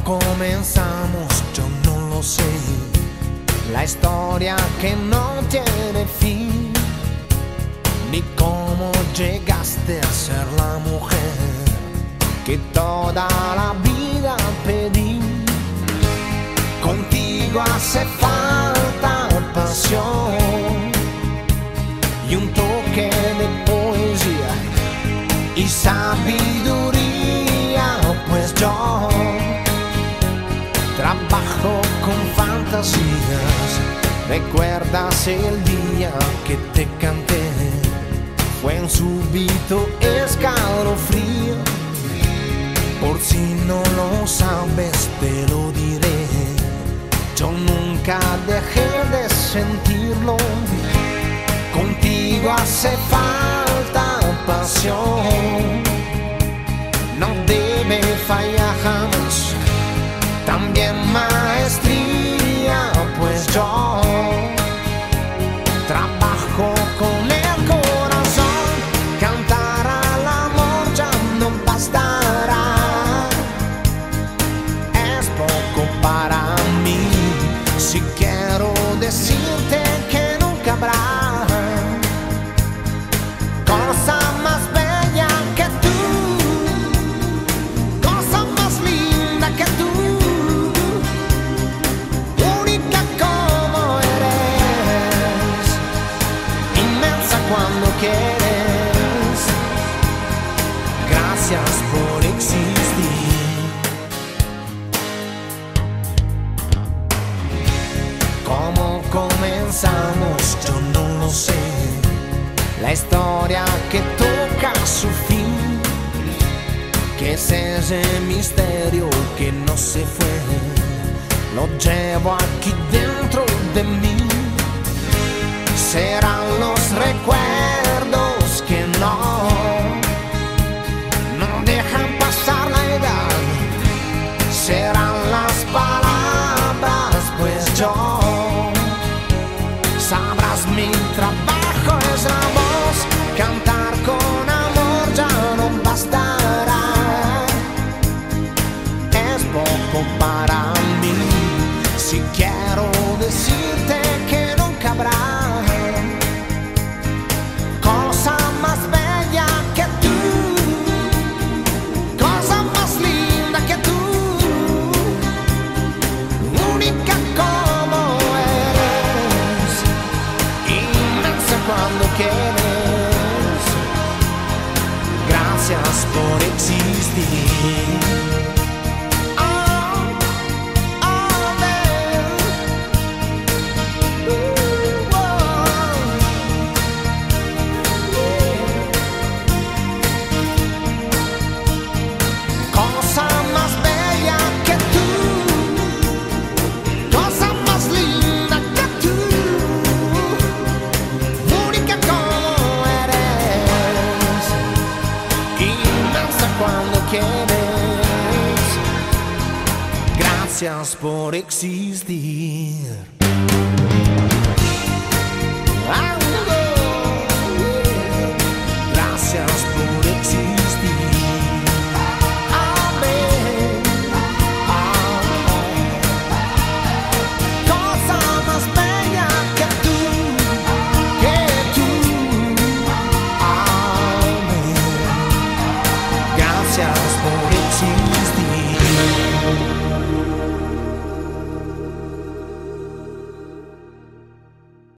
comenzamos? Yo no lo sé. La historia que no tiene fin, ni cómo llegaste a ser la mujer que toda la vida pedí. Contigo hace falta pasión y un toque de poesía y sabiduría, pues yo trabajo con fantasías. ¿Recuerdas el día que te canté? Fue un súbito escalofrío. Por si no lo sabes, te lo diré. Yo nunca dejé de sentirlo. Contigo hace falta pasión. No debe fallar jamás. También maestría, pues yo trabajo con el corazón. Cantar al amor ya no bastará. Es poco para mí. Si quiero decirte que nunca habrá cosa más bella que tú, cosa más linda que tú. Cuando quieres, gracias por existir. ¿Cómo comenzamos? Yo no lo sé. La historia que toca su fin, que es ese misterio que no se fue, lo llevo aquí dentro de mí. Serán los recuerdos que no dejan pasar la edad. Serán las palabras, pues yo sabrás mi trabajo es la voz. Cantar con amor ya no bastará. Es poco para mí. Si quiero decirte que nunca habrá cosa más bella que tú, cosa más linda que tú, única como eres, inmensa cuando quieres. Gracias por existir. Cuando quieres, gracias por existir. Gracias por existir.